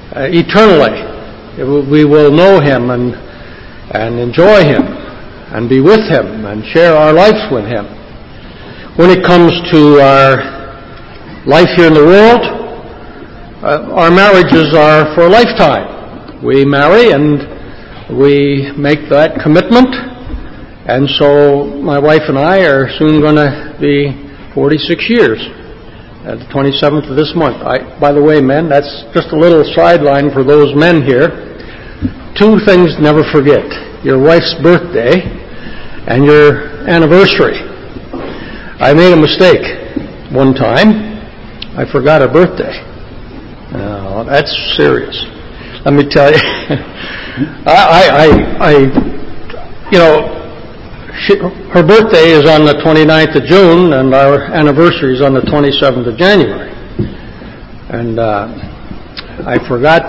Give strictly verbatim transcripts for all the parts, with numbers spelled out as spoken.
uh, eternally. We will know Him and and enjoy Him and be with Him and share our lives with Him. When it comes to our life here in the world, uh, our marriages are for a lifetime. We marry and we make that commitment, and so my wife and I are soon going to be forty-six years. Uh, the twenty-seventh of this month. I, by the way, men, that's just a little sideline for those men here. Two things never forget: your wife's birthday and your anniversary. I made a mistake one time. I forgot her birthday. Uh, that's serious. Let me tell you. I, I, I, you know, She, her birthday is on the twenty-ninth of June, and our anniversary is on the twenty-seventh of January. And uh, I forgot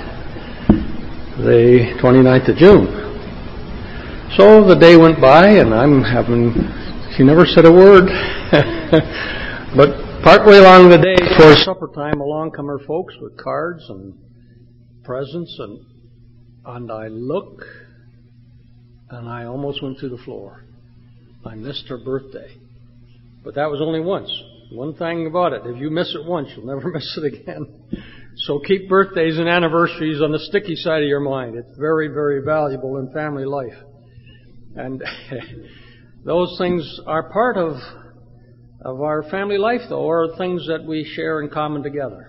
the twenty-ninth of June. So the day went by, and I'm having, she never said a word. But partway along the day, towards supper time, along come her folks with cards and presents, and, and I look, and I almost went through the floor. I missed her birthday. But that was only once. One thing about it, if you miss it once, you'll never miss it again. So keep birthdays and anniversaries on the sticky side of your mind. It's very, very valuable in family life. And those things are part of, of our family life, though, or things that we share in common together.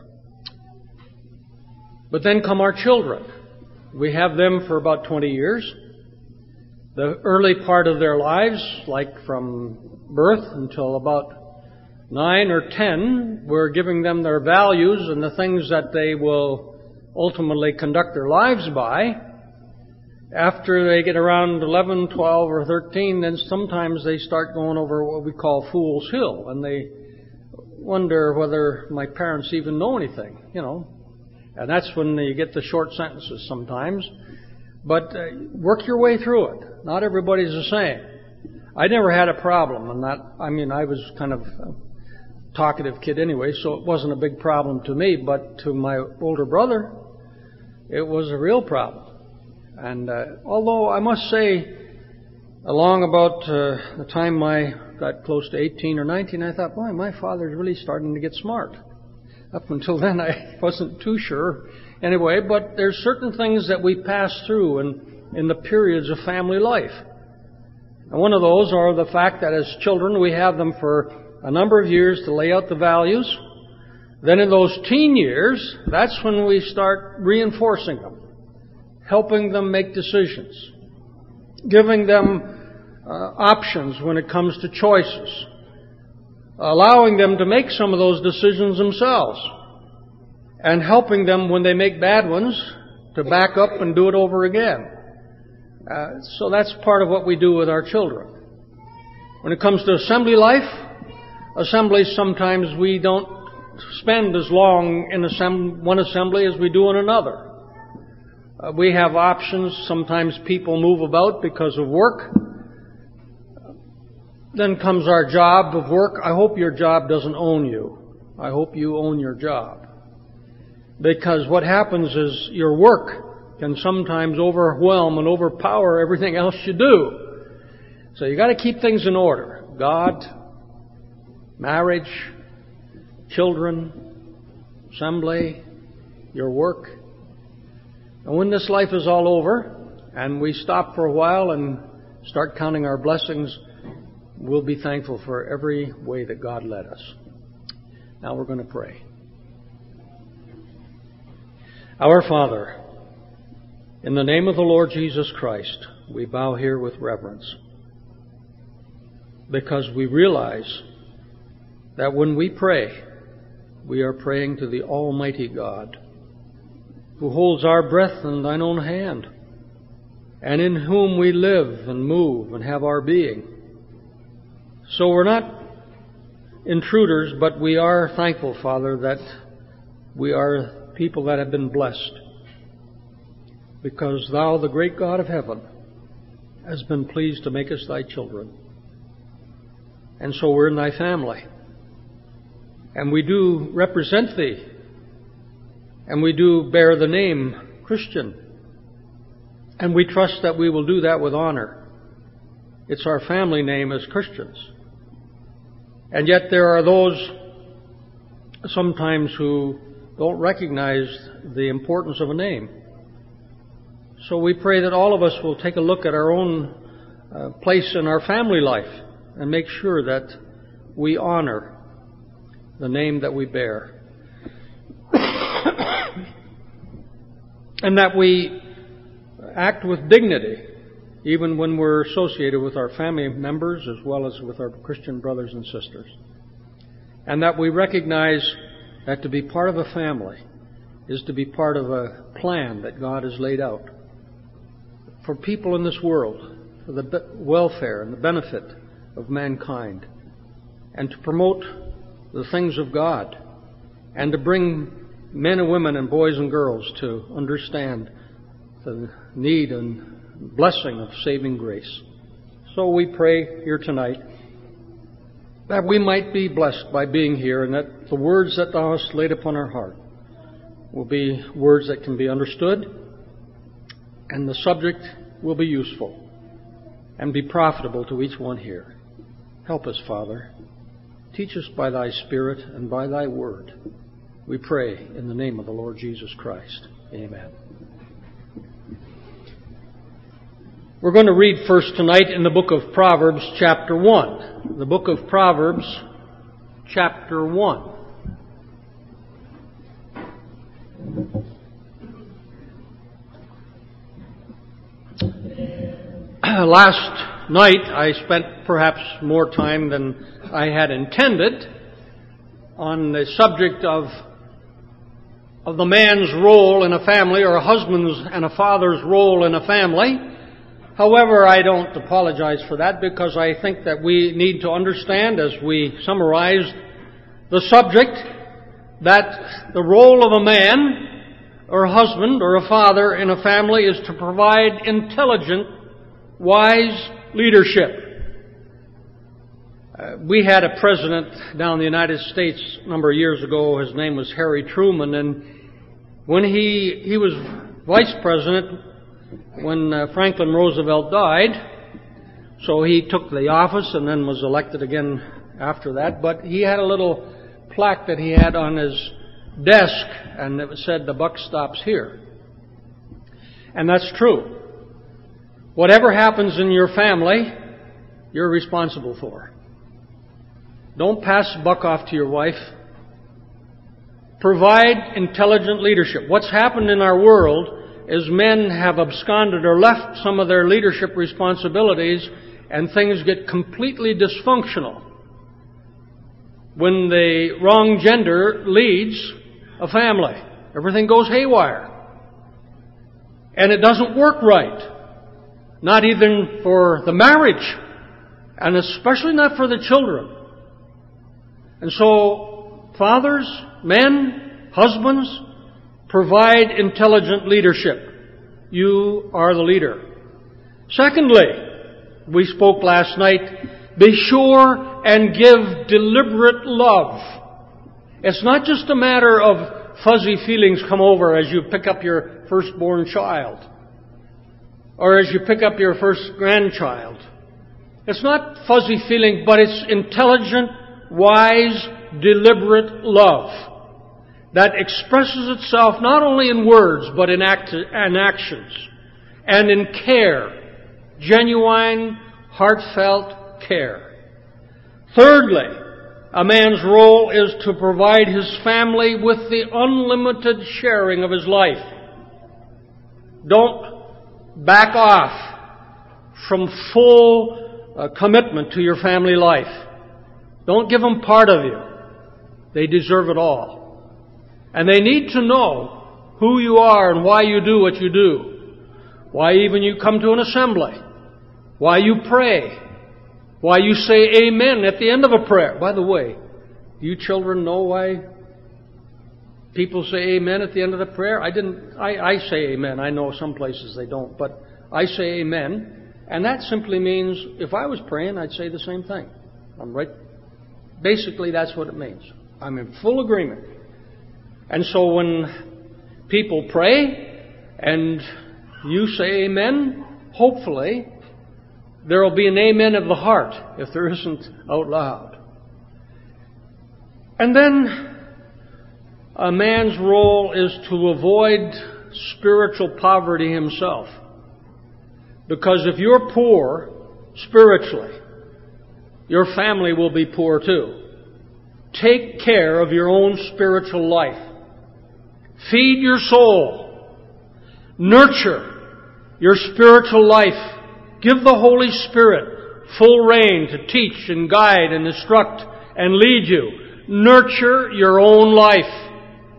But then come our children. We have them for about twenty years. The early part of their lives, like from birth until about nine or ten, we're giving them their values and the things that they will ultimately conduct their lives by. After they get around eleven, twelve, or thirteen, then sometimes they start going over what we call Fool's Hill, and they wonder whether my parents even know anything, you know. And that's when you get the short sentences sometimes. But uh, work your way through it. Not everybody's the same. I never had a problem, and that, I mean, I was kind of a talkative kid anyway, so it wasn't a big problem to me. But to my older brother, it was a real problem. And uh, although I must say, along about uh, the time I got close to eighteen or nineteen, I thought, boy, my father's really starting to get smart. Up until then, I wasn't too sure. Anyway, but there's certain things that we pass through in, in the periods of family life. And one of those are the fact that as children, we have them for a number of years to lay out the values. Then in those teen years, that's when we start reinforcing them, helping them make decisions, giving them uh, options when it comes to choices, allowing them to make some of those decisions themselves, and helping them when they make bad ones to back up and do it over again. Uh, so that's part of what we do with our children. When it comes to assembly life, assemblies sometimes we don't spend as long in assemb- one assembly as we do in another. Uh, we have options. Sometimes people move about because of work. Then comes our job of work. I hope your job doesn't own you. I hope you own your job. Because what happens is your work can sometimes overwhelm and overpower everything else you do. So you got to keep things in order. God, marriage, children, assembly, your work. And when this life is all over and we stop for a while and start counting our blessings, we'll be thankful for every way that God led us. Now we're going to pray. Our Father, in the name of the Lord Jesus Christ, we bow here with reverence because we realize that when we pray, we are praying to the Almighty God, who holds our breath in thine own hand, and in whom we live and move and have our being. So we're not intruders, but we are thankful, Father, that we are people that have been blessed, because thou, the great God of heaven, has been pleased to make us thy children. And so we're in thy family. And we do represent thee And we do bear the name Christian. And we trust that we will do that with honor. It's our family name as Christians. And yet there are those sometimes who don't recognize the importance of a name. So we pray that all of us will take a look at our own uh, place in our family life and make sure that we honor the name that we bear. And that we act with dignity, even when we're associated with our family members as well as with our Christian brothers and sisters. And that we recognize that to be part of a family is to be part of a plan that God has laid out for people in this world, for the welfare and the benefit of mankind, and to promote the things of God, and to bring men and women and boys and girls to understand the need and blessing of saving grace. So we pray here tonight that we might be blessed by being here, and that the words that Thou hast laid upon our heart will be words that can be understood, and the subject will be useful and be profitable to each one here. Help us, Father. Teach us by Thy Spirit and by Thy Word. We pray in the name of the Lord Jesus Christ. Amen. We're going to read first tonight in the book of Proverbs, chapter one. The book of Proverbs, chapter one. Last night I spent perhaps more time than I had intended on the subject of of the man's role in a family, or a husband's and a father's role in a family. However, I don't apologize for that, because I think that we need to understand, as we summarize the subject, that the role of a man, or a husband, or a father in a family is to provide intelligent, wise leadership. Uh, we had a president down in the United States a number of years ago. His name was Harry Truman, and when he he was vice president when uh, Franklin Roosevelt died, so he took the office and then was elected again after that. But he had a little plaque that he had on his desk, and it said, "The buck stops here." And that's true. Whatever happens in your family, you're responsible for. Don't pass the buck off to your wife. Provide intelligent leadership. What's happened in our world is men have absconded or left some of their leadership responsibilities, and things get completely dysfunctional when the wrong gender leads a family. Everything goes haywire. And it doesn't work right. Not even for the marriage, and especially not for the children. And so, fathers, men, husbands, provide intelligent leadership. You are the leader. Secondly, we spoke last night, be sure and give deliberate love. It's not just a matter of fuzzy feelings come over as you pick up your firstborn child, or as you pick up your first grandchild. It's not fuzzy feeling, but it's intelligent, wise, deliberate love that expresses itself not only in words, but in, act- in actions and in care, genuine, heartfelt care. Thirdly, a man's role is to provide his family with the unlimited sharing of his life. Don't back off from full uh, commitment to your family life. Don't give them part of you. They deserve it all. And they need to know who you are and why you do what you do. Why even you come to an assembly. Why you pray. Why you say amen at the end of a prayer. By the way, do you children know why people say amen at the end of the prayer? I didn't, I, I say amen. I know some places they don't, but I say amen. And that simply means if I was praying, I'd say the same thing. I'm right. Basically, that's what it means. I'm in full agreement. And so when people pray and you say amen, hopefully there will be an amen of the heart if there isn't out loud. And then a man's role is to avoid spiritual poverty himself. Because if you're poor spiritually, your family will be poor too. Take care of your own spiritual life. Feed your soul. Nurture your spiritual life. Give the Holy Spirit full reign to teach and guide and instruct and lead you. Nurture your own life.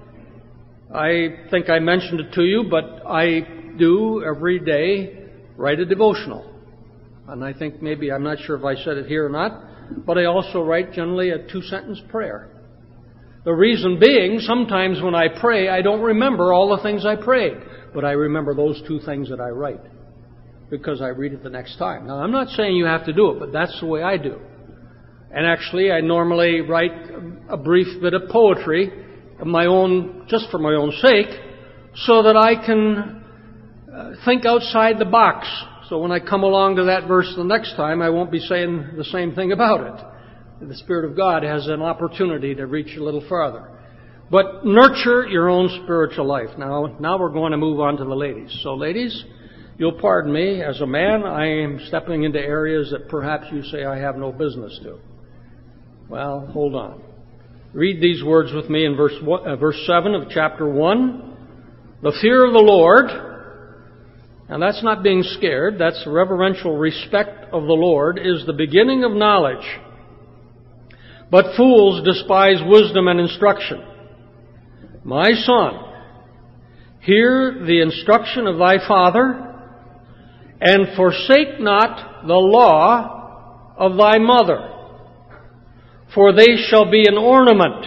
I think I mentioned it to you, but I do every day write a devotional. And I think maybe, I'm not sure if I said it here or not, but I also write generally a two-sentence prayer. The reason being, sometimes when I pray, I don't remember all the things I prayed, but I remember those two things that I write because I read it the next time. Now, I'm not saying you have to do it, but that's the way I do. And actually, I normally write a brief bit of poetry of my own, just for my own sake, so that I can uh, think outside the box. So when I come along to that verse the next time, I won't be saying the same thing about it. The Spirit of God has an opportunity to reach a little farther. But nurture your own spiritual life. Now, now we're going to move on to the ladies. So ladies, you'll pardon me. As a man, I am stepping into areas that perhaps you say I have no business to. Well, hold on. Read these words with me in verse one, uh, verse seven of chapter one. The fear of the Lord, and that's not being scared, that's reverential respect of the Lord, is the beginning of knowledge. But fools despise wisdom and instruction. My son, hear the instruction of thy father, and forsake not the law of thy mother, for they shall be an ornament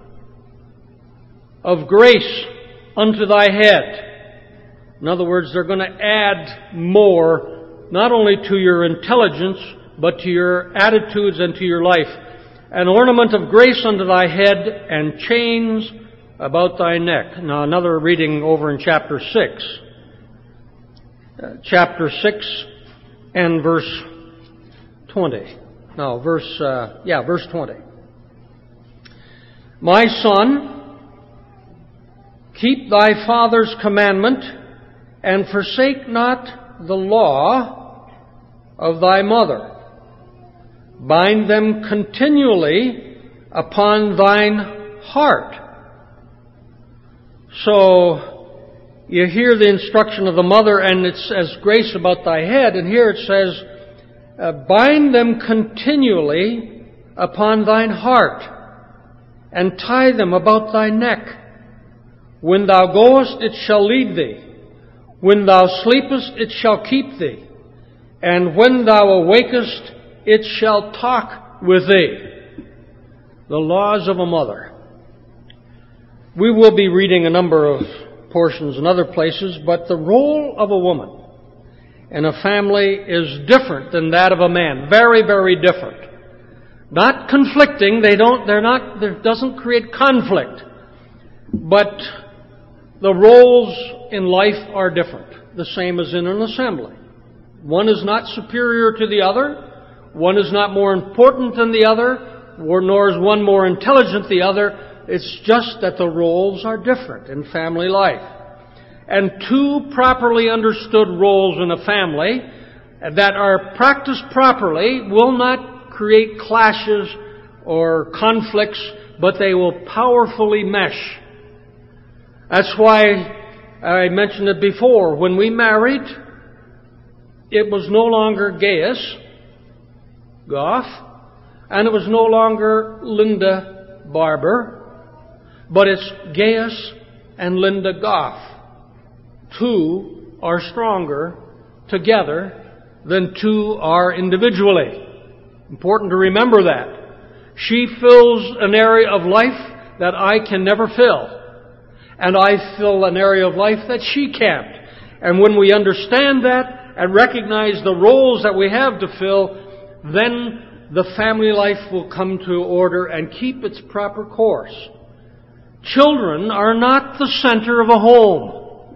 of grace unto thy head. In other words, they're going to add more, not only to your intelligence, but to your attitudes and to your life. An ornament of grace unto thy head, and chains about thy neck. Now, another reading over in chapter six. Uh, chapter six and verse twenty. No, verse, uh, yeah, verse twenty. My son, keep thy father's commandment, and forsake not the law of thy mother. Bind them continually upon thine heart. So, you hear the instruction of the mother, and it says grace about thy head, and here it says, uh, bind them continually upon thine heart, and tie them about thy neck. When thou goest, it shall lead thee. When thou sleepest, it shall keep thee. And when thou awakest, it shall talk with thee. The laws of a mother. We will be reading a number of portions in other places, but the role of a woman in a family is different than that of a man. Very, very different. Not conflicting. They don't, they're not, there doesn't create conflict. But the roles in life are different. The same as in an assembly. One is not superior to the other. One is not more important than the other, nor is one more intelligent than the other. It's just that the roles are different in family life. And two properly understood roles in a family that are practiced properly will not create clashes or conflicts, but they will powerfully mesh. That's why I mentioned it before. When we married, it was no longer Gaius Goff, and it was no longer Linda Barber, but it's Gaius and Linda Goff. Two are stronger together than two are individually. Important to remember that. She fills an area of life that I can never fill, and I fill an area of life that she can't. And when we understand that and recognize the roles that we have to fill, then the family life will come to order and keep its proper course. Children are not the center of a home.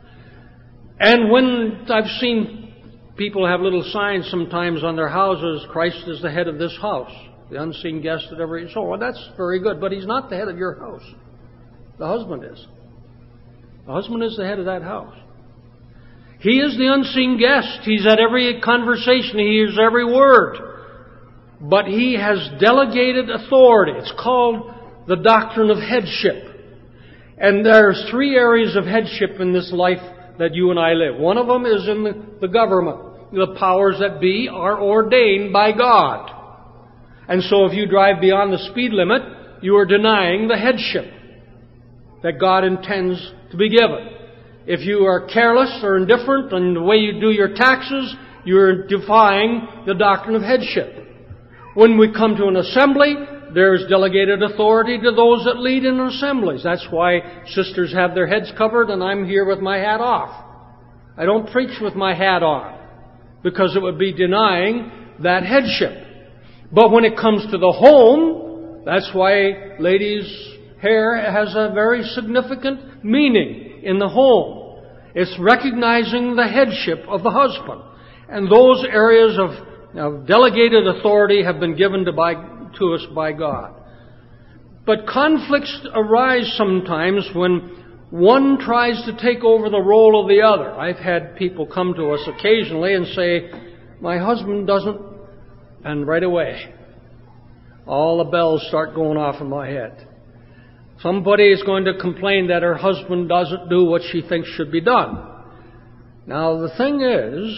And when I've seen people have little signs sometimes on their houses, Christ is the head of this house, the unseen guest at every soul. Well, that's very good, but He's not the head of your house. The husband is. The husband is the head of that house. He is the unseen guest. He's at every conversation. He hears every word. But He has delegated authority. It's called the doctrine of headship. And there's three areas of headship in this life that you and I live. One of them is in the, the government. The powers that be are ordained by God. And so if you drive beyond the speed limit, you are denying the headship that God intends to be given. If you are careless or indifferent in the way you do your taxes, you're defying the doctrine of headship. When we come to an assembly, there's delegated authority to those that lead in assemblies. That's why sisters have their heads covered and I'm here with my hat off. I don't preach with my hat on because it would be denying that headship. But when it comes to the home, that's why ladies' hair has a very significant meaning in the home. It's recognizing the headship of the husband. And those areas of, of delegated authority have been given to, by, to us by God. But conflicts arise sometimes when one tries to take over the role of the other. I've had people come to us occasionally and say, my husband doesn't, and right away, all the bells start going off in my head. Somebody is going to complain that her husband doesn't do what she thinks should be done. Now, the thing is,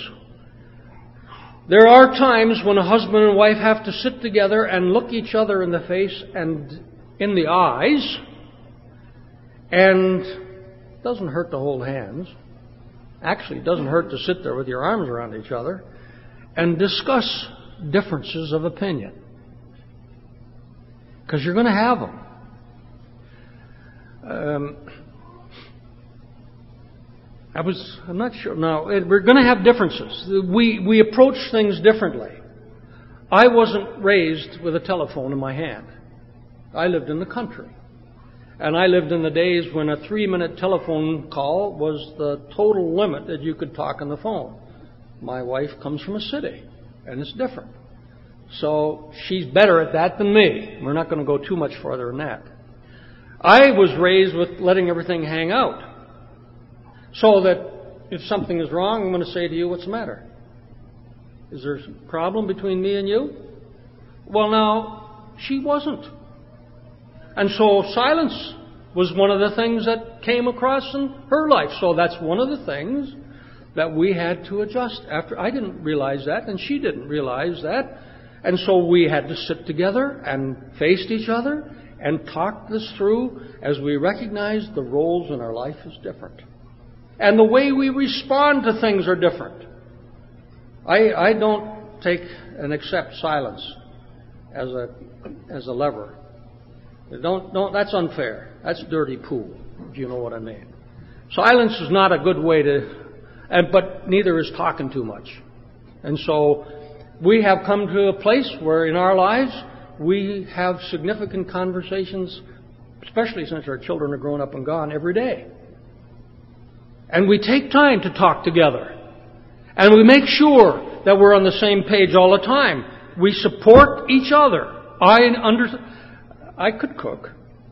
there are times when a husband and wife have to sit together and look each other in the face and in the eyes, and it doesn't hurt to hold hands. Actually, it doesn't hurt to sit there with your arms around each other and discuss differences of opinion. Because you're going to have them. Um, I was, I'm not sure. No, we're going to have differences. We, we approach things differently. I wasn't raised with a telephone in my hand. I lived in the country. And I lived in the days when a three-minute telephone call was the total limit that you could talk on the phone. My wife comes from a city, and it's different. So she's better at that than me. We're not going to go too much farther than that. I was raised with letting everything hang out. So that if something is wrong, I'm going to say to you, what's the matter? Is there a problem between me and you? Well, now, she wasn't. And so silence was one of the things that came across in her life. So that's one of the things that we had to adjust after. I didn't realize that, and she didn't realize that. And so we had to sit together and face each other and talk this through as we recognized the roles in our life is different. And the way we respond to things are different. I, I don't take and accept silence as a as a lever. Don't don't that's unfair. That's dirty pool, if you know what I mean. Silence is not a good way to and but neither is talking too much. And so we have come to a place where in our lives we have significant conversations, especially since our children are grown up and gone, every day. And we take time to talk together. And we make sure that we're on the same page all the time. We support each other. I under, I could cook,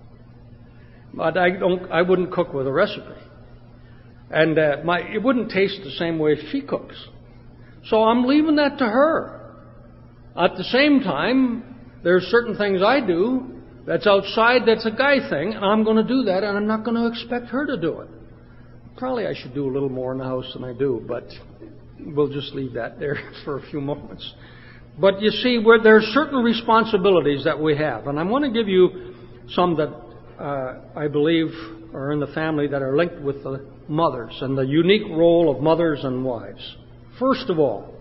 but I don't. I wouldn't cook with a recipe, and uh, my it wouldn't taste the same way she cooks. So I'm leaving that to her. At the same time, there's certain things I do that's outside. That's a guy thing, and I'm going to do that, and I'm not going to expect her to do it. Probably I should do a little more in the house than I do, but we'll just leave that there for a few moments. But you see, where there are certain responsibilities that we have, and I want to give you some that uh, I believe are in the family that are linked with the mothers and the unique role of mothers and wives. First of all,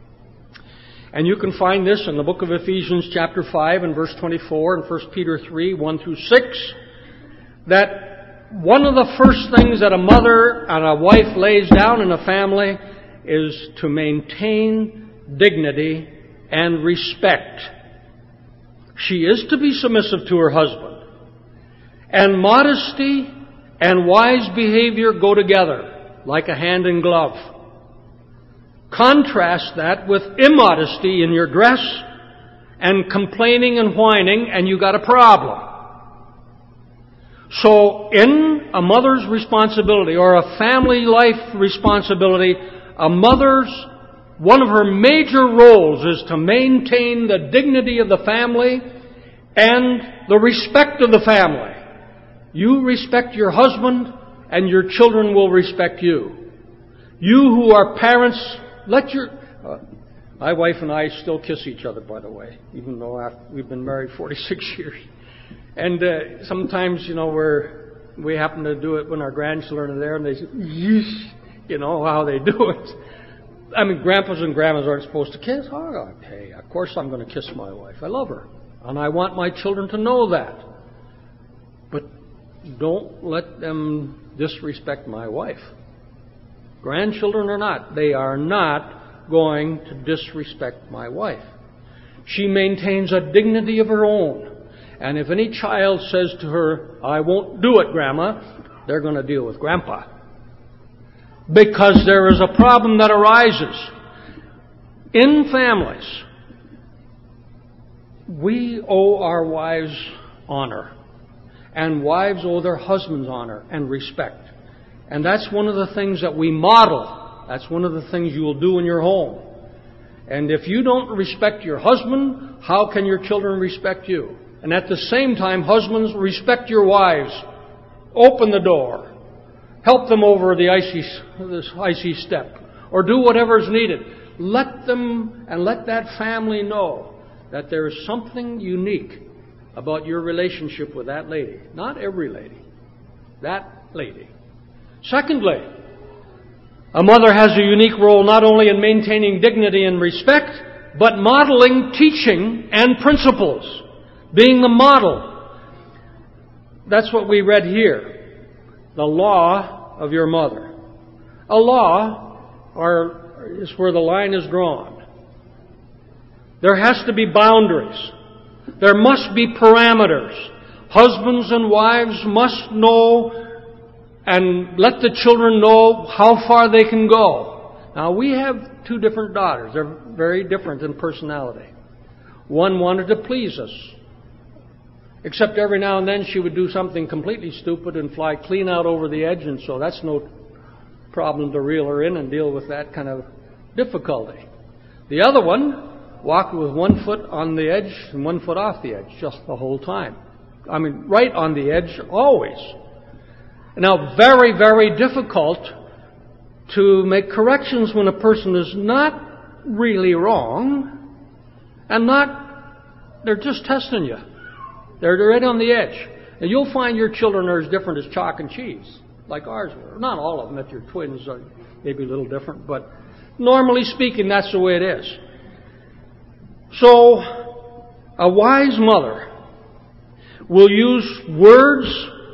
and you can find this in the book of Ephesians chapter five and verse twenty-four and First Peter three, one through six, that one of the first things that a mother and a wife lays down in a family is to maintain dignity and respect. She is to be submissive to her husband. And modesty and wise behavior go together like a hand in glove. Contrast that with immodesty in your dress and complaining and whining, and you got a problem. So in a mother's responsibility or a family life responsibility, a mother's, one of her major roles is to maintain the dignity of the family and the respect of the family. You respect your husband, and your children will respect you. You who are parents, let your... Uh, my wife and I still kiss each other, by the way, even though after, we've been married forty-six years. And uh, sometimes, you know, we're, we happen to do it when our grandchildren are there, and they say, yeesh, you know how they do it. I mean, grandpas and grandmas aren't supposed to kiss. Oh, okay, of course I'm going to kiss my wife. I love her. And I want my children to know that. But don't let them disrespect my wife. Grandchildren or not, they are not going to disrespect my wife. She maintains a dignity of her own. And if any child says to her, I won't do it, Grandma, they're going to deal with Grandpa. Because there is a problem that arises. In families, we owe our wives honor. And wives owe their husbands honor and respect. And that's one of the things that we model. That's one of the things you will do in your home. And if you don't respect your husband, how can your children respect you? And at the same time, husbands, respect your wives. Open the door. Help them over the icy, this icy step. Or do whatever is needed. Let them and let that family know that there is something unique about your relationship with that lady. Not every lady. That lady. Secondly, a mother has a unique role not only in maintaining dignity and respect, but modeling teaching and principles. Being the model. That's what we read here. The law of your mother. A law are, is where the line is drawn. There has to be boundaries. There must be parameters. Husbands and wives must know and let the children know how far they can go. Now, we have two different daughters. They're very different in personality. One wanted to please us. Except every now and then she would do something completely stupid and fly clean out over the edge, and so that's no problem to reel her in and deal with that kind of difficulty. The other one walked with one foot on the edge and one foot off the edge just the whole time. I mean, right on the edge always. Now, very, very difficult to make corrections when a person is not really wrong and not, they're just testing you. They're right on the edge. And you'll find your children are as different as chalk and cheese, like ours were. Not all of them, if your twins are maybe a little different, but normally speaking, that's the way it is. So, a wise mother will use words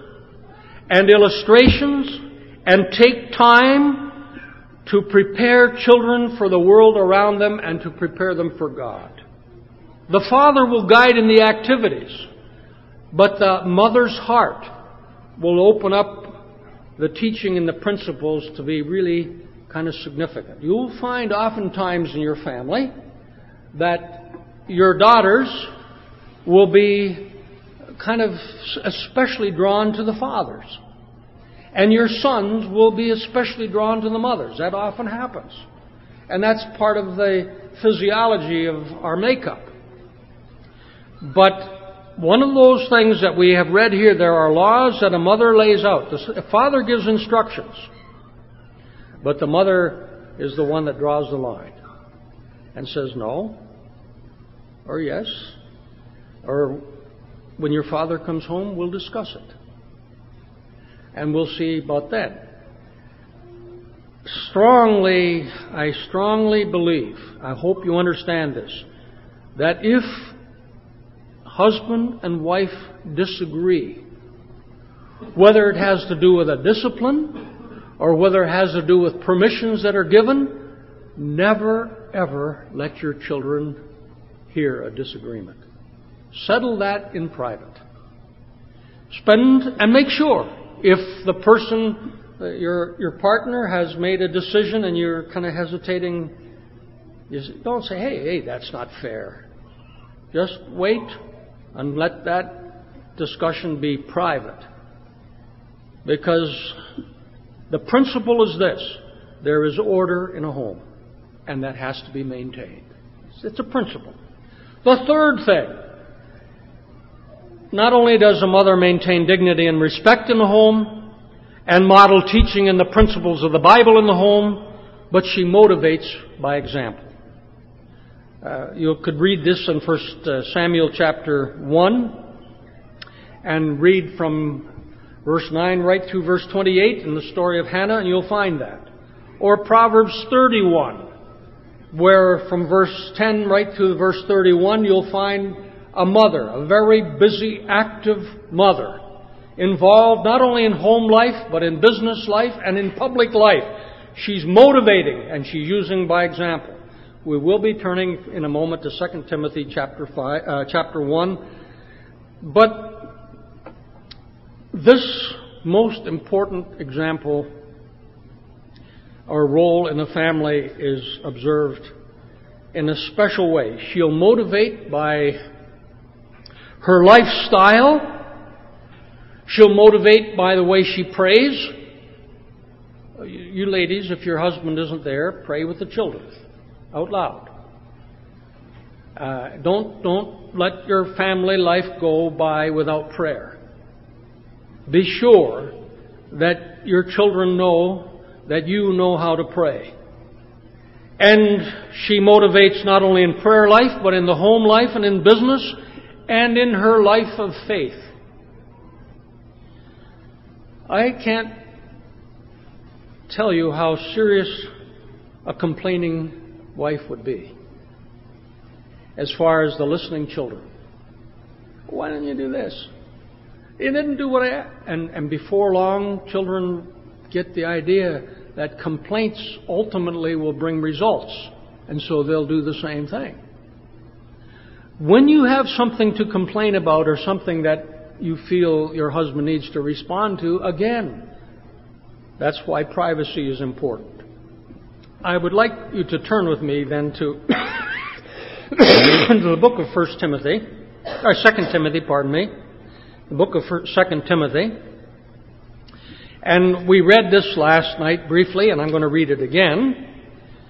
and illustrations and take time to prepare children for the world around them and to prepare them for God. The father will guide in the activities, but the mother's heart will open up the teaching and the principles to be really kind of significant. You'll find oftentimes in your family that your daughters will be kind of especially drawn to the fathers. And your sons will be especially drawn to the mothers. That often happens. And that's part of the physiology of our makeup. But one of those things that we have read here, there are laws that a mother lays out. The father gives instructions, but the mother is the one that draws the line and says no, or yes, or when your father comes home, we'll discuss it. And we'll see about that. Strongly, I strongly believe, I hope you understand this, that if husband and wife disagree, whether it has to do with a discipline or whether it has to do with permissions that are given, never, ever let your children hear a disagreement. Settle that in private. Spend and make sure if the person, uh, your your partner has made a decision and you're kind of hesitating, you don't say, hey, hey, that's not fair. Just wait and let that discussion be private. Because the principle is this: there is order in a home, and that has to be maintained. It's a principle. The third thing, not only does a mother maintain dignity and respect in the home and model teaching and the principles of the Bible in the home, but she motivates by example. Uh, you could read this in First Samuel chapter one and read from verse nine right through verse twenty-eight in the story of Hannah, and you'll find that. Or Proverbs thirty-one, where from verse ten right through verse thirty-one you'll find a mother, a very busy, active mother, involved not only in home life, but in business life and in public life. She's motivating, and she's using by example. We will be turning in a moment to Second Timothy chapter five, uh, chapter one. But this most important example or role in the family is observed in a special way. She'll motivate by her lifestyle. She'll motivate by the way she prays. You ladies, if your husband isn't there, pray with the children out loud. Uh, don't don't let your family life go by without prayer. Be sure that your children know that you know how to pray. And she motivates not only in prayer life, but in the home life and in business and in her life of faith. I can't tell you how serious a complaining wife would be as far as the listening children. Why didn't you do this? You didn't do what I... And, and before long, children get the idea that complaints ultimately will bring results. And so they'll do the same thing. When you have something to complain about or something that you feel your husband needs to respond to, again, that's why privacy is important. I would like you to turn with me then to, to the book of First Timothy, or Second Timothy, pardon me, the book of Second Timothy. And we read this last night briefly, and I'm going to read it again,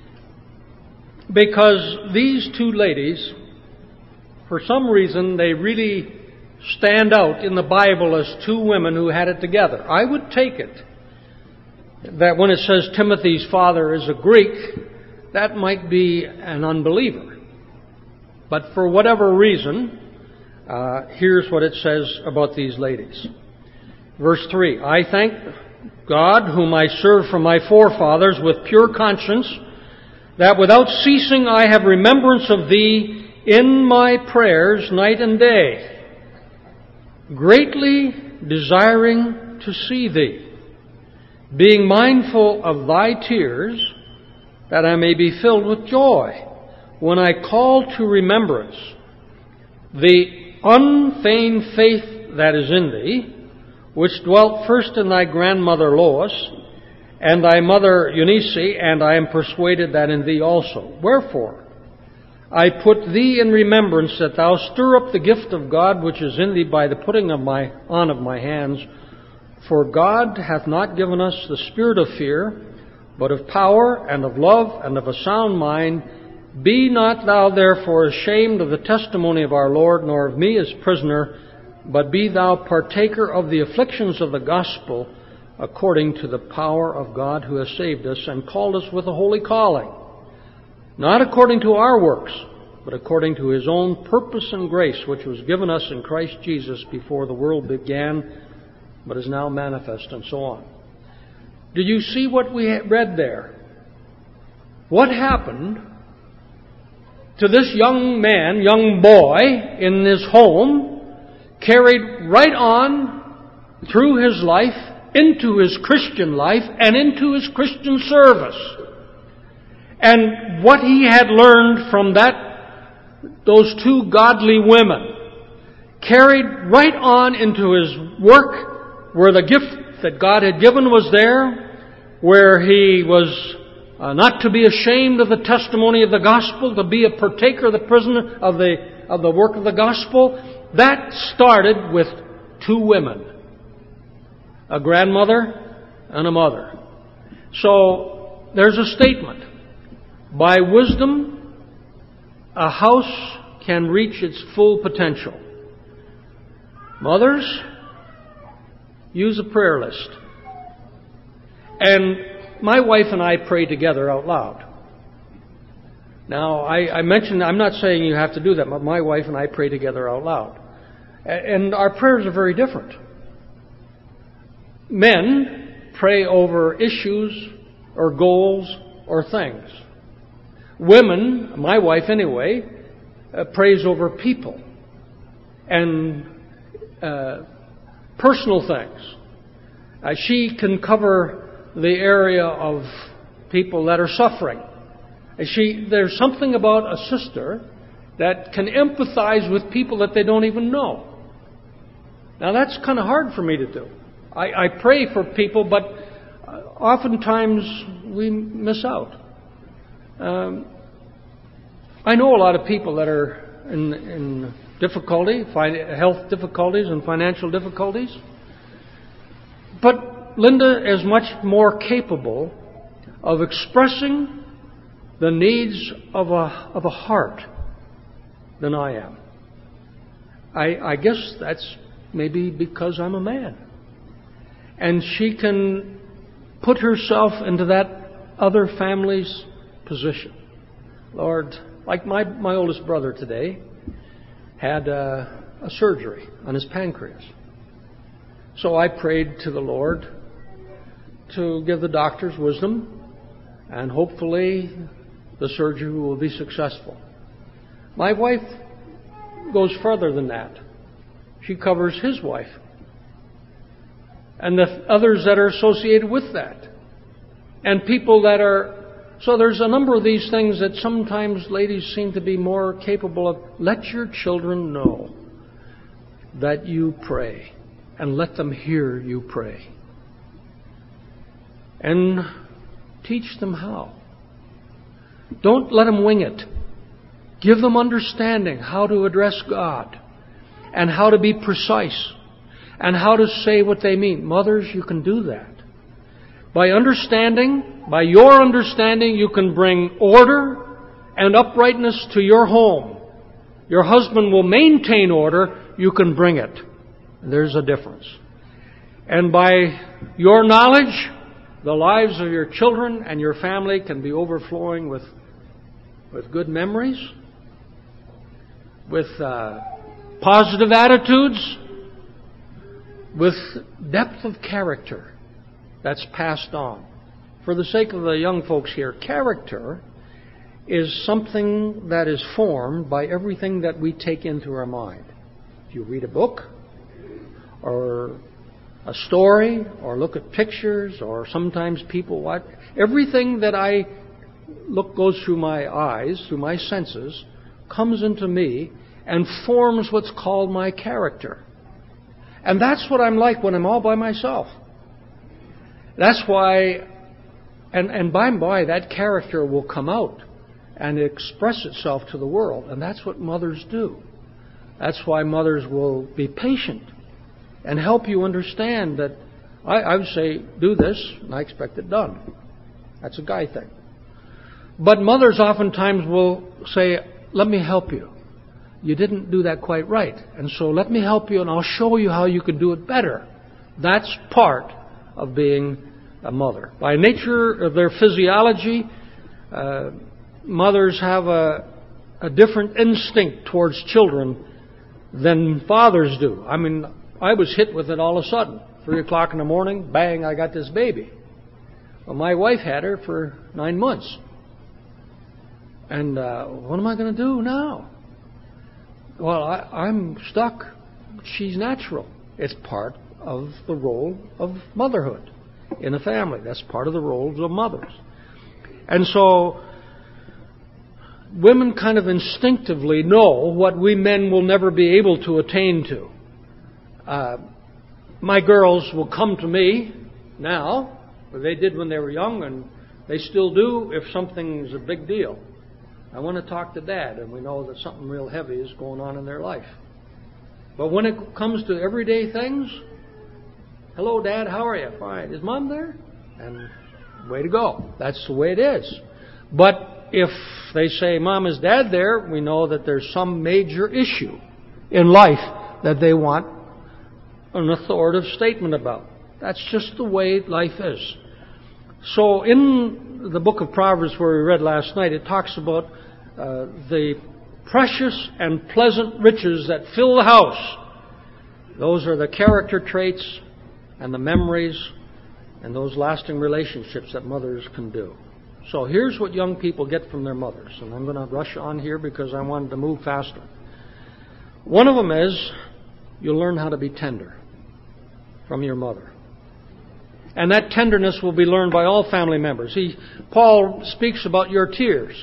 because these two ladies, for some reason, they really stand out in the Bible as two women who had it together. I would take it that when it says Timothy's father is a Greek, that might be an unbeliever. But for whatever reason, uh, here's what it says about these ladies. Verse three, I thank God, whom I serve from my forefathers with pure conscience, that without ceasing I have remembrance of thee in my prayers night and day, greatly desiring to see thee, being mindful of thy tears, that I may be filled with joy, when I call to remembrance the unfeigned faith that is in thee, which dwelt first in thy grandmother Lois, and thy mother Eunice, and I am persuaded that in thee also. Wherefore, I put thee in remembrance that thou stir up the gift of God which is in thee by the putting of my on of my hands. For God hath not given us the spirit of fear, but of power and of love and of a sound mind. Be not thou therefore ashamed of the testimony of our Lord, nor of me as prisoner, but be thou partaker of the afflictions of the gospel, according to the power of God who has saved us and called us with a holy calling, not according to our works, but according to His own purpose and grace, which was given us in Christ Jesus before the world began, but is now manifest, and so on. Did you see what we read there? What happened to this young man, young boy in his home, carried right on through his life, into his Christian life, and into his Christian service? And what he had learned from that, those two godly women, carried right on into his work, where the gift that God had given was there, where he was uh, not to be ashamed of the testimony of the gospel, to be a partaker of the prison of the of the work of the gospel. That started with two women, a grandmother and a mother. So there's a statement: by wisdom, a house can reach its full potential. Mothers, use a prayer list. And my wife and I pray together out loud. Now, I, I mentioned, I'm not saying you have to do that, but my wife and I pray together out loud. And our prayers are very different. Men pray over issues or goals or things. Women, my wife anyway, uh, prays over people and uh, personal things. Uh, she can cover the area of people that are suffering. And she, there's something about a sister that can empathize with people that they don't even know. Now that's kind of hard for me to do. I, I pray for people, but oftentimes we miss out. Um, I know a lot of people that are in, in difficulty, health difficulties and financial difficulties. But Linda is much more capable of expressing the needs of a of a heart than I am. I, I guess that's maybe because I'm a man. And she can put herself into that other family's position. Lord, like my, my oldest brother today had a, a surgery on his pancreas. So I prayed to the Lord to give the doctors wisdom, and hopefully the surgery will be successful. My wife goes further than that. She covers his wife and the others that are associated with that, and people that are. So there's a number of these things that sometimes ladies seem to be more capable of. Let your children know that you pray, and let them hear you pray. And teach them how. Don't let them wing it. Give them understanding how to address God, and how to be precise, and how to say what they mean. Mothers, you can do that. By understanding, by your understanding, you can bring order and uprightness to your home. Your husband will maintain order, you can bring it. There's a difference. And by your knowledge, the lives of your children and your family can be overflowing with, with good memories, with uh, positive attitudes, with depth of character that's passed on. For the sake of the young folks here, character is something that is formed by everything that we take into our mind. If you read a book, or a story, or look at pictures, or sometimes people watch, everything that I look goes through my eyes, through my senses, comes into me and forms what's called my character. And that's what I'm like when I'm all by myself. That's why, and, and by and by, that character will come out and express itself to the world. And that's what mothers do. That's why mothers will be patient and help you understand that I, I would say, do this, and I expect it done. That's a guy thing. But mothers oftentimes will say, let me help you. You didn't do that quite right. And so let me help you, and I'll show you how you can do it better. That's part of being a mother. By nature of their physiology, uh, mothers have a, a different instinct towards children than fathers do. I mean, I was hit with it all of a sudden. Three o'clock in the morning, bang, I got this baby. Well, my wife had her for nine months. And uh, what am I going to do now? Well, I, I'm stuck. She's natural. It's part of the role of motherhood in a family. That's part of the roles of mothers. And so women kind of instinctively know what we men will never be able to attain to. Uh, my girls will come to me now, or they did when they were young, and they still do if something's a big deal. I want to talk to Dad, and we know that something real heavy is going on in their life. But when it comes to everyday things, hello, Dad, how are you? Fine. Is Mom there? And way to go. That's the way it is. But if they say, Mom, is Dad there? We know that there's some major issue in life that they want an authoritative statement about. That's just the way life is. So in the book of Proverbs where we read last night, it talks about uh, the precious and pleasant riches that fill the house. Those are the character traits and the memories and those lasting relationships that mothers can do. So here's what young people get from their mothers. And I'm going to rush on here because I wanted to move faster. One of them is you'll learn how to be tender from your mother. And that tenderness will be learned by all family members. He, Paul speaks about your tears.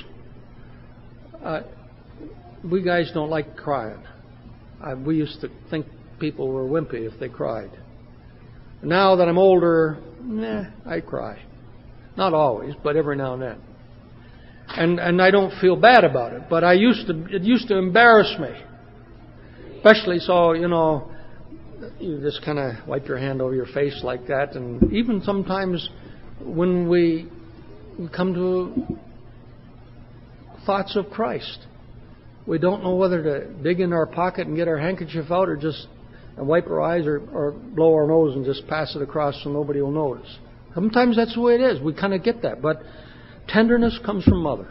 Uh, we guys don't like crying. I, we used to think people were wimpy if they cried. Now that I'm older, nah, I cry. Not always, but every now and then. And and I don't feel bad about it. But I used to it used to embarrass me. Especially so, you know, you just kind of wipe your hand over your face like that. And even sometimes when we come to thoughts of Christ, we don't know whether to dig in our pocket and get our handkerchief out or just and wipe our eyes or, or blow our nose and just pass it across so nobody will notice. Sometimes that's the way it is. We kind of get that. But tenderness comes from mothers.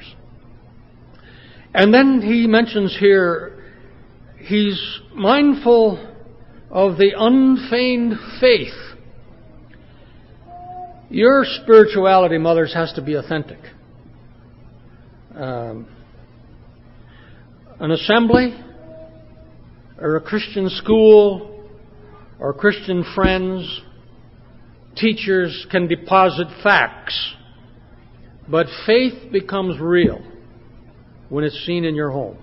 And then he mentions here, he's mindful of the unfeigned faith. Your spirituality, mothers, has to be authentic. Um, an assembly, or a Christian school, or Christian friends, teachers can deposit facts, but faith becomes real when it's seen in your home.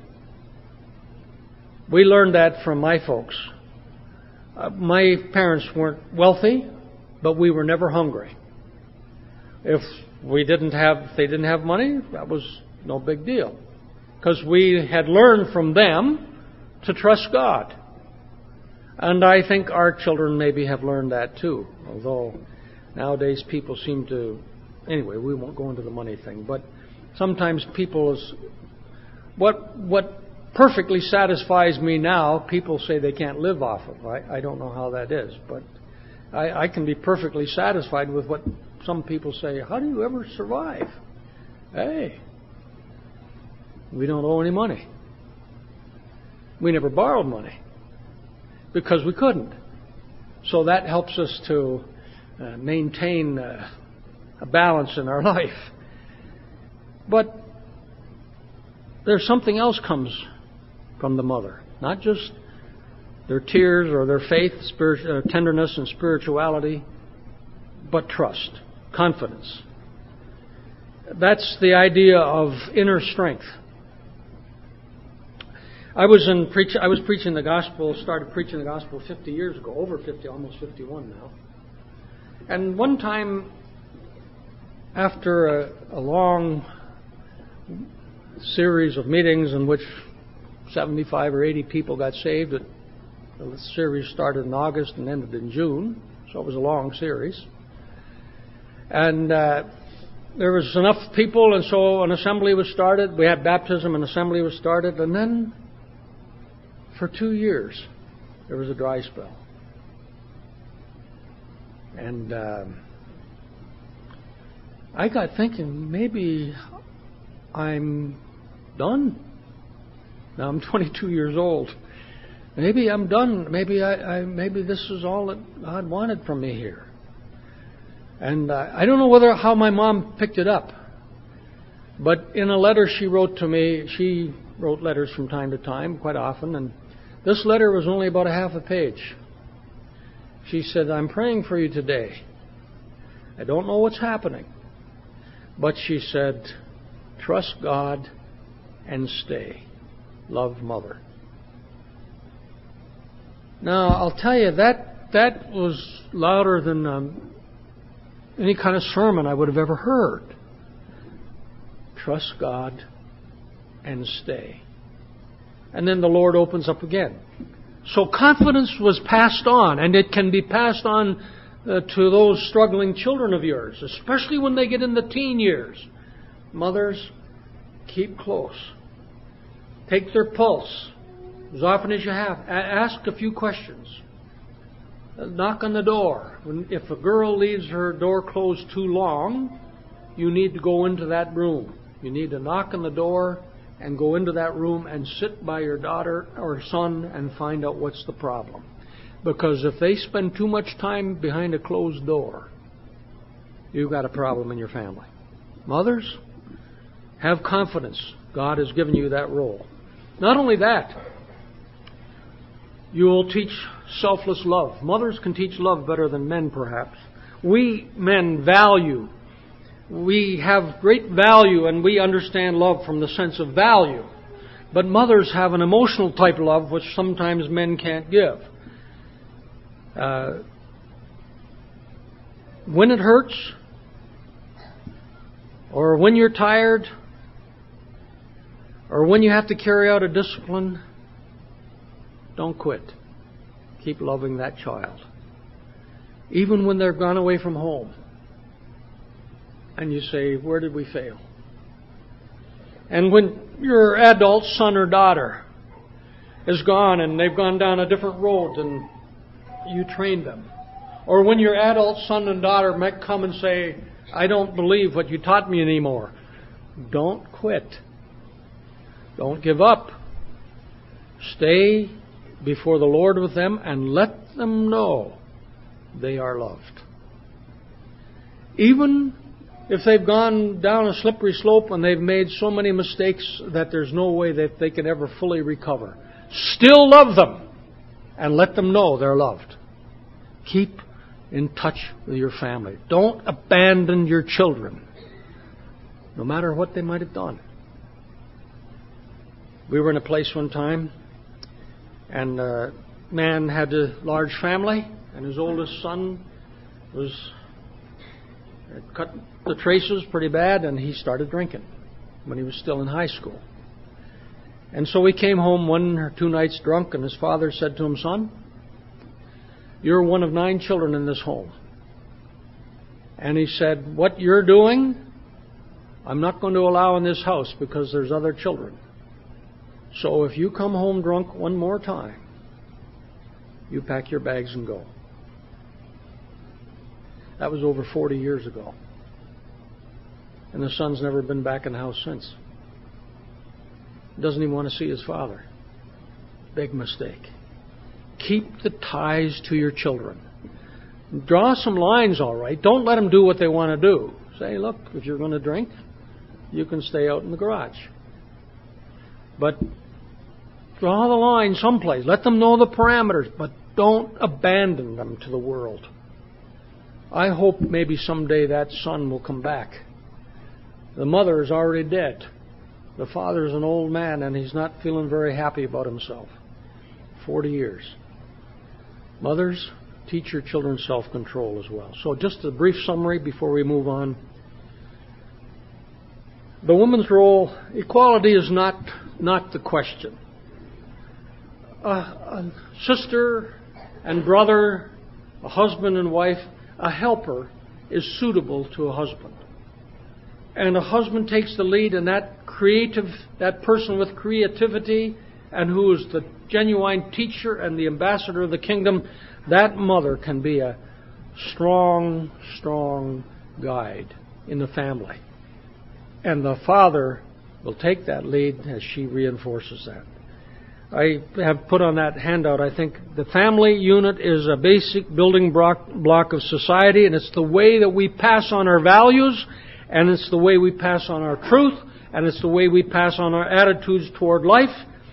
We learned that from my folks. Uh, my parents weren't wealthy, but we were never hungry. If we didn't have, if they didn't have money, that was no big deal, because we had learned from them to trust God. And I think our children maybe have learned that too. Although nowadays people seem to... Anyway, we won't go into the money thing. But sometimes people... Is, what what perfectly satisfies me now, people say they can't live off of. I, I don't know how that is. But I, I can be perfectly satisfied with what some people say. How do you ever survive? Hey, we don't owe any money. We never borrowed money, because we couldn't. So that helps us to uh, maintain uh, a balance in our life. But there's something else comes from the mother. Not just their tears or their faith, spirit, uh, tenderness and spirituality, but trust, confidence. That's the idea of inner strength. I was in preach. I was preaching the gospel. Started preaching the gospel fifty years ago, over fifty, almost fifty-one now. And one time, after a, a long series of meetings in which seventy-five or eighty people got saved, it, the series started in August and ended in June, so it was a long series. And uh, there was enough people, and so an assembly was started. We had baptism, an assembly was started, and then for two years, there was a dry spell. And uh, I got thinking, maybe I'm done. Now I'm twenty-two years old. Maybe I'm done. Maybe I, I maybe this is all that God wanted from me here. And uh, I don't know whether how my mom picked it up. But in a letter she wrote to me, she wrote letters from time to time, quite often, and this letter was only about a half a page. She said, I'm praying for you today. I don't know what's happening. But she said, trust God and stay. Love mother. Now, I'll tell you, that that was louder than um, any kind of sermon I would have ever heard. Trust God and stay. And then the Lord opens up again. So confidence was passed on, and it can be passed on uh, to those struggling children of yours, especially when they get in the teen years. Mothers, keep close. Take their pulse as often as you have. A- ask a few questions. Uh, knock on the door. When, if a girl leaves her door closed too long, you need to go into that room. You need to knock on the door and go into that room and sit by your daughter or son and find out what's the problem. Because if they spend too much time behind a closed door, you've got a problem in your family. Mothers, have confidence. God has given you that role. Not only that, you will teach selfless love. Mothers can teach love better than men, perhaps. We men value. We have great value, and we understand love from the sense of value. But mothers have an emotional type of love which sometimes men can't give. Uh, when it hurts, or when you're tired, or when you have to carry out a discipline, don't quit. Keep loving that child. Even when they're gone away from home. And you say, where did we fail? And when your adult son or daughter is gone and they've gone down a different road and you trained them. Or when your adult son and daughter might come and say, I don't believe what you taught me anymore. Don't quit. Don't give up. Stay before the Lord with them and let them know they are loved. Even if they've gone down a slippery slope and they've made so many mistakes that there's no way that they can ever fully recover, still love them and let them know they're loved. Keep in touch with your family. Don't abandon your children, no matter what they might have done. We were in a place one time, and a man had a large family, and his oldest son was had cut the traces pretty bad, and he started drinking when he was still in high school. And so he came home one or two nights drunk, and his father said to him, son, you're one of nine children in this home. And he said, what you're doing, I'm not going to allow in this house because there's other children. So if you come home drunk one more time, you pack your bags and go. That was over forty years ago. And the son's never been back in the house since. He doesn't even want to see his father. Big mistake. Keep the ties to your children. Draw some lines, all right. Don't let them do what they want to do. Say, look, if you're going to drink, you can stay out in the garage. But draw the line someplace. Let them know the parameters, but don't abandon them to the world. I hope maybe someday that son will come back. The mother is already dead. The father is an old man, and he's not feeling very happy about himself. Forty years. Mothers, teach your children self-control as well. So just a brief summary before we move on. The woman's role, equality is not, not the question. Uh, a sister and brother, a husband and wife, a helper is suitable to a husband. And a husband takes the lead, and that creative, that person with creativity and who is the genuine teacher and the ambassador of the kingdom, that mother can be a strong, strong guide in the family. And the father will take that lead as she reinforces that. I have put on that handout, I think the family unit is a basic building block, block of society, and it's the way that we pass on our values, and it's the way we pass on our truth, and it's the way we pass on our attitudes toward life.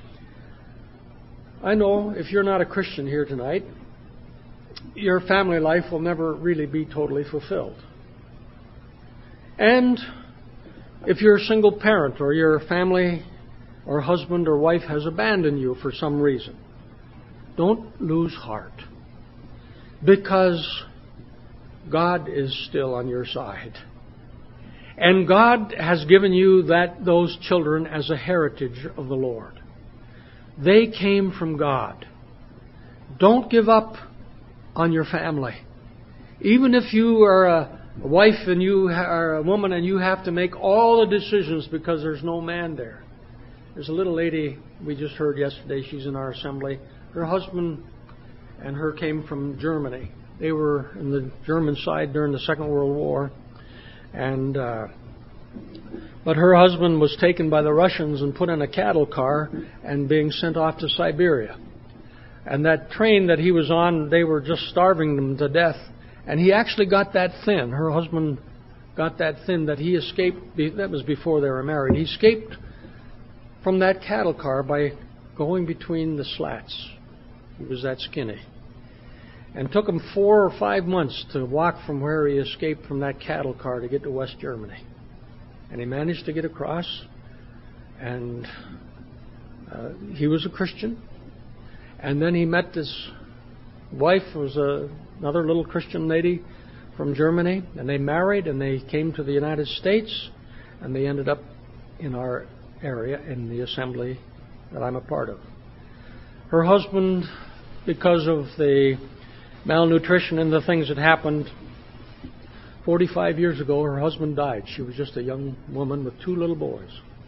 I know if you're not a Christian here tonight, your family life will never really be totally fulfilled. And if you're a single parent or you're a family or husband or wife has abandoned you for some reason, don't lose heart, because God is still on your side. And God has given you that those children as a heritage of the Lord. They came from God. Don't give up on your family. Even if you are a wife and you are a woman and you have to make all the decisions because there's no man there. There's a little lady we just heard yesterday. She's in our assembly. Her husband and her came from Germany. They were in the German side during the Second World War. And uh, but her husband was taken by the Russians and put in a cattle car and being sent off to Siberia. And that train that he was on, they were just starving them to death. And he actually got that thin. Her husband got that thin that he escaped. That was before they were married. He escaped from that cattle car by going between the slats. He was that skinny. And took him four or five months to walk from where he escaped from that cattle car to get to West Germany. And he managed to get across. And uh, he was a Christian. And then he met his wife, was a, another little Christian lady from Germany. And they married and they came to the United States. And they ended up in our area, in the assembly that I'm a part of. Her husband, because of the malnutrition and the things that happened forty-five years ago, her husband died. She was just a young woman with two little boys.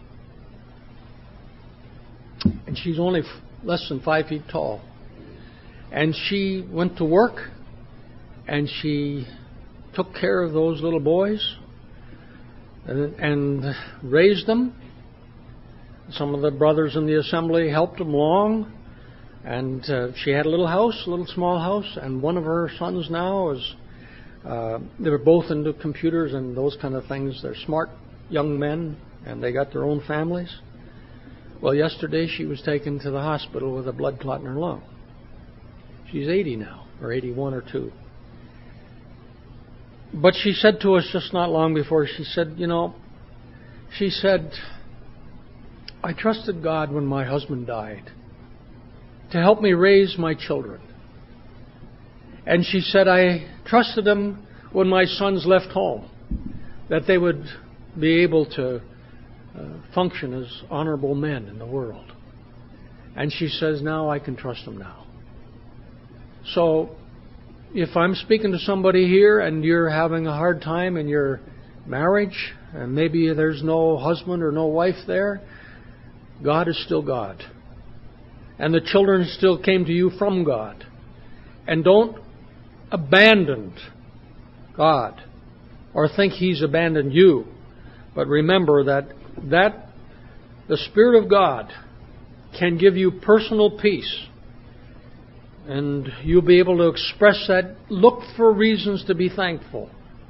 And she's only f- less than five feet tall. And she went to work and she took care of those little boys and, and raised them. Some of the brothers in the assembly helped them along. And uh, she had a little house, a little small house, and one of her sons now is, uh, they were both into computers and those kind of things. They're smart young men, and they got their own families. Well, yesterday she was taken to the hospital with a blood clot in her lung. She's eighty now, or eighty-one or two. But she said to us just not long before, she said, you know, she said, I trusted God when my husband died to help me raise my children. And she said, I trusted Him when my sons left home, that they would be able to uh, function as honorable men in the world. And she says, now I can trust Him now. So, if I'm speaking to somebody here and you're having a hard time in your marriage, and maybe there's no husband or no wife there, God is still God. And the children still came to you from God. And don't abandon God or think He's abandoned you. But remember that, that the Spirit of God can give you personal peace. And you'll be able to express that. Look for reasons to be thankful.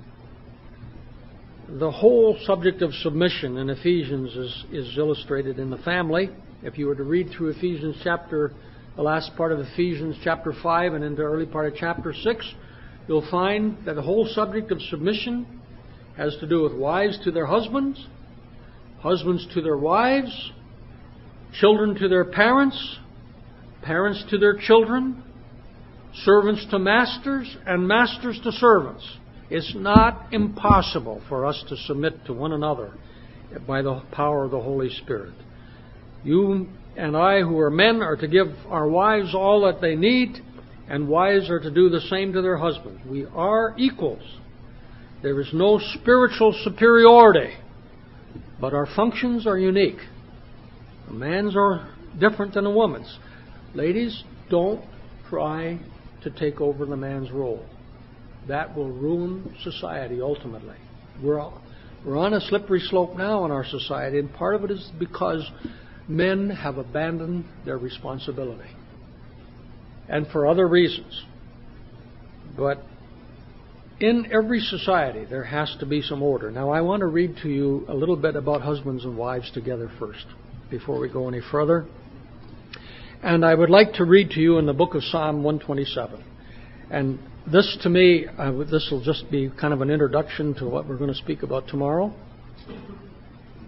The whole subject of submission in Ephesians is, is illustrated in the family. If you were to read through Ephesians chapter, the last part of Ephesians chapter five and into the early part of chapter six, you'll find that the whole subject of submission has to do with wives to their husbands, husbands to their wives, children to their parents, parents to their children, servants to masters, and masters to servants. It's not impossible for us to submit to one another by the power of the Holy Spirit. You and I, who are men, are to give our wives all that they need, and wives are to do the same to their husbands. We are equals. There is no spiritual superiority, but our functions are unique. A man's are different than a woman's. Ladies, don't try to take over the man's role. That will ruin society ultimately. We're, we're on a slippery slope now in our society, and part of it is because men have abandoned their responsibility. And for other reasons. But in every society, there has to be some order. Now, I want to read to you a little bit about husbands and wives together first, before we go any further. And I would like to read to you in the book of Psalm one twenty-seven. And this, to me, uh, this will just be kind of an introduction to what we're going to speak about tomorrow.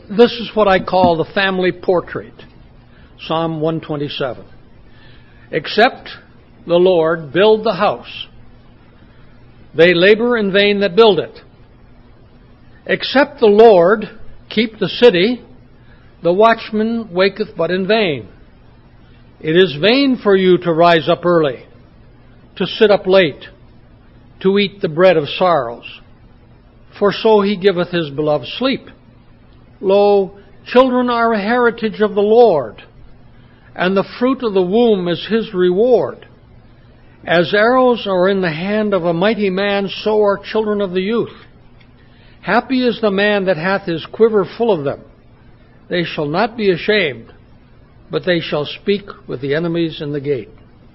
This is what I call the family portrait. Psalm one twenty-seven. Except the Lord build the house, they labor in vain that build it. Except the Lord keep the city, the watchman waketh but in vain. It is vain for you to rise up early, to sit up late, to eat the bread of sorrows. For so he giveth his beloved sleep. Lo, children are a heritage of the Lord, and the fruit of the womb is his reward. As arrows are in the hand of a mighty man, so are children of the youth. Happy is the man that hath his quiver full of them. They shall not be ashamed, but they shall speak with the enemies in the gate.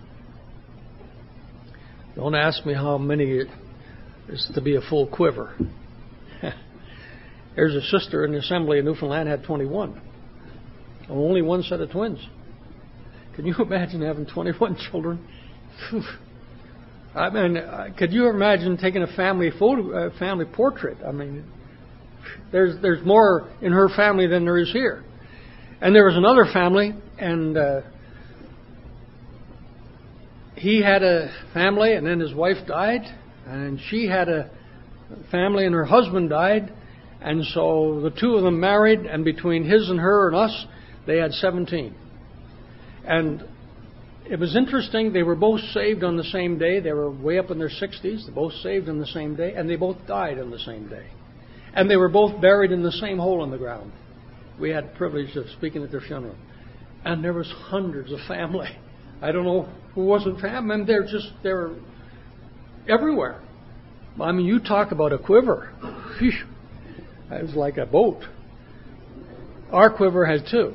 Don't ask me how many it is to be a full quiver. There's a sister in the assembly in Newfoundland had twenty-one. Only one set of twins. Can you imagine having twenty-one children? I mean, could you imagine taking a family photo, uh, family portrait? I mean, there's there's more in her family than there is here. And there was another family, and uh, he had a family, and then his wife died, and she had a family, and her husband died, and so the two of them married, and between his and her and us, they had seventeen. And it was interesting, they were both saved on the same day. They were way up in their sixties. They both saved on the same day, and they both died on the same day. And they were both buried in the same hole in the ground. We had the privilege of speaking at their funeral. And there was hundreds of family. I don't know who wasn't family. I mean, they're just, they're everywhere. I mean, you talk about a quiver. It was like a boat. Our quiver had two.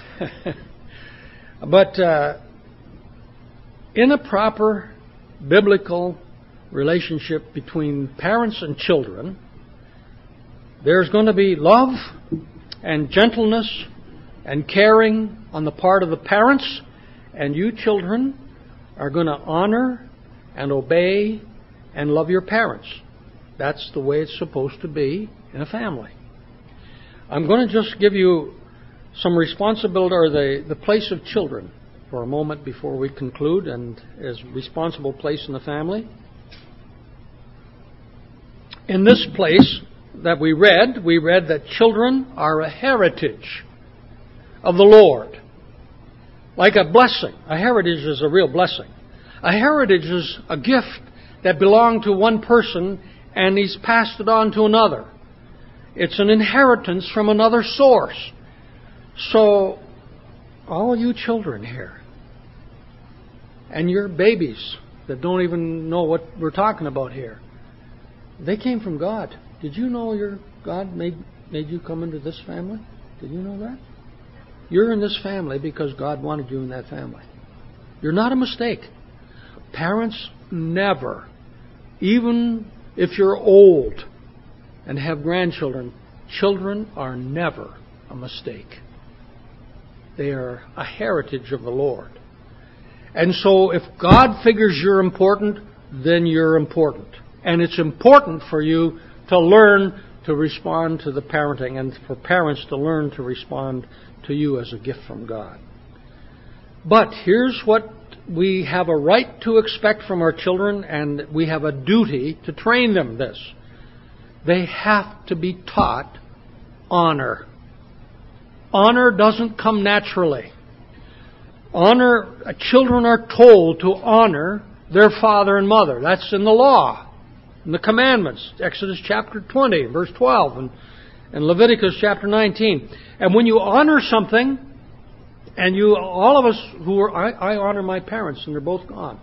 But uh, in a proper biblical relationship between parents and children, there's going to be love and gentleness and caring on the part of the parents, and you children are going to honor and obey and love your parents. That's the way it's supposed to be in a family. I'm going to just give you some responsibility, or the, the place of children, for a moment before we conclude, and as responsible place in the family. In this place that we read, we read that children are a heritage of the Lord. Like a blessing. A heritage is a real blessing. A heritage is a gift that belonged to one person and he's passed it on to another. It's an inheritance from another source. So, all you children here, and your babies that don't even know what we're talking about here, they came from God. Did you know your God made, made you come into this family? Did you know that? You're in this family because God wanted you in that family. You're not a mistake. Parents never, even if you're old and have grandchildren, children are never a mistake. They are a heritage of the Lord. And so if God figures you're important, then you're important. And it's important for you to learn to respond to the parenting, and for parents to learn to respond to you as a gift from God. But here's what we have a right to expect from our children, and we have a duty to train them this. They have to be taught honor. Honor doesn't come naturally. Honor, children are told to honor their father and mother. That's in the law, in the commandments. Exodus chapter twenty, verse twelve, and, and Leviticus chapter nineteen. And when you honor something, and you, all of us who are, I, I honor my parents, and they're both gone.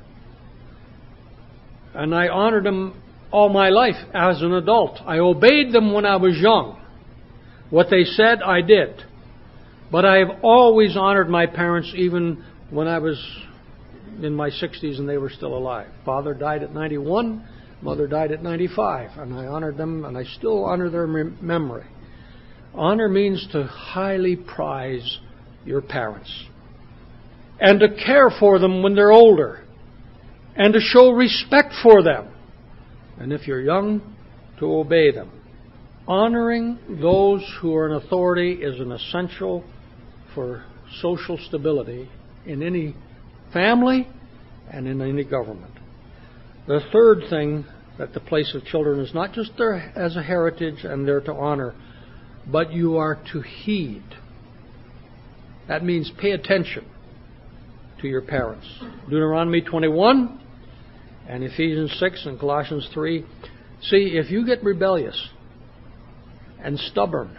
And I honored them all my life as an adult. I obeyed them when I was young. What they said, I did. But I have always honored my parents even when I was in my sixties and they were still alive. Father died at ninety-one, mother died at ninety-five, and I honored them, and I still honor their memory. Honor means to highly prize your parents, and to care for them when they're older, and to show respect for them, and if you're young, to obey them. honoring those who are in authority is an essential for social stability in any family and in any government. The third thing that the place of children is not just there as a heritage and there to honor, but you are to heed. That means pay attention to your parents. Deuteronomy twenty-one and Ephesians six and Colossians three. See, if you get rebellious and stubborn,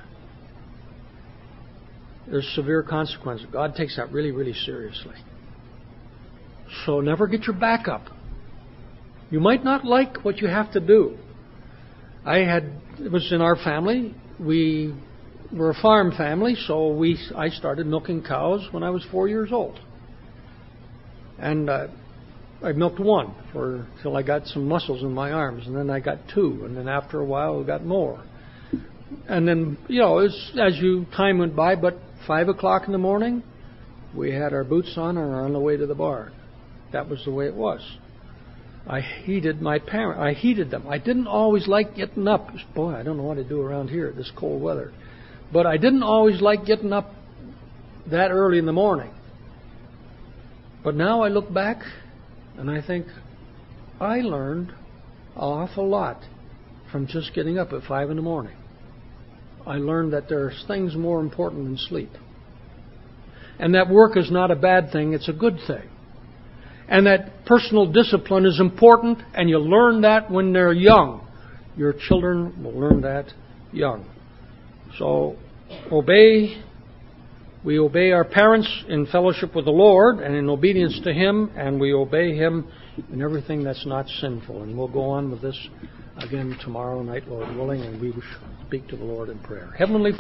there's severe consequences. God takes that really, really seriously. So never get your back up. You might not like what you have to do. I had, it was in our family, we were a farm family, so we I started milking cows when I was four years old. And uh, I milked one for till I got some muscles in my arms, and then I got two, and then after a while I got more. And then, you know, as, as you time went by, but five o'clock in the morning, we had our boots on and were on the way to the barn. That was the way it was. I heeded my parents. I heeded them. I didn't always like getting up. Boy, I don't know what to do around here at this cold weather. But I didn't always like getting up that early in the morning. But now I look back and I think I learned an awful lot from just getting up at five in the morning. I learned that there's things more important than sleep. And that work is not a bad thing, it's a good thing. And that personal discipline is important, and you learn that when they're young. Your children will learn that young. So, obey. We obey our parents in fellowship with the Lord and in obedience to Him, and we obey Him in everything that's not sinful. And we'll go on with this again tomorrow night, Lord willing, and we will speak to the Lord in prayer. Heavenly